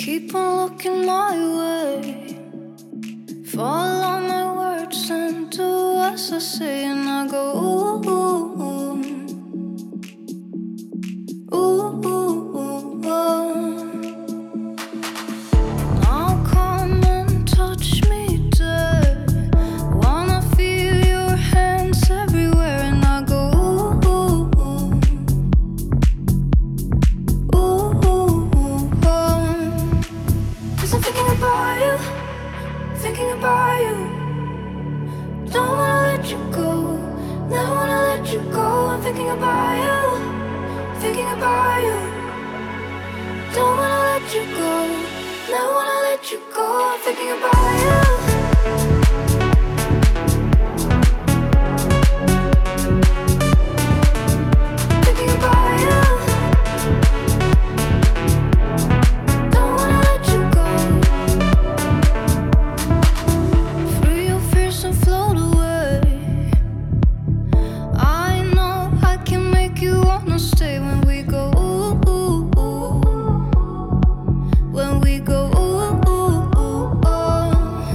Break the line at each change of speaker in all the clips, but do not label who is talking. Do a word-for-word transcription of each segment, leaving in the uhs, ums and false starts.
Keep on looking my way. Follow my words and do as I say, and I go ooh, ooh, ooh, ooh, ooh, ooh, ooh. Now come and touch me there. Wanna feel your hands everywhere, and I go ooh, ooh, ooh, ooh, ooh, ooh, ooh. 'Cause I'm thinking about you, thinking about you. Don't wanna let you go, never wanna let you go. I'm thinking about you, thinking about you. Don't wanna let you go, never wanna let you go. I'm thinking about you. Thinking about you. Don't wanna let you go. Free your fears and float away. I know I can make you wanna stay when we go ooh, ooh, ooh. When we go ooh, ooh, ooh, oh.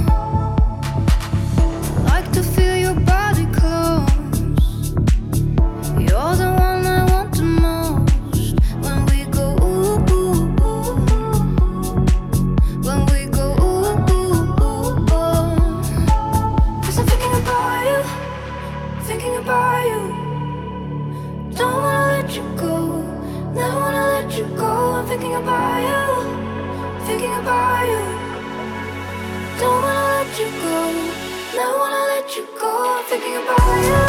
Like to feel your body close. You're the one I want the most. When we go ooh, ooh, ooh. When we go ooh, ooh, ooh, oh. 'Cause I'm thinking about you, thinking about you. Don't wanna let you go, never wanna let you go. I'm thinking about you, thinking about you. Don't wanna let you go, never wanna let you go. I'm thinking about you.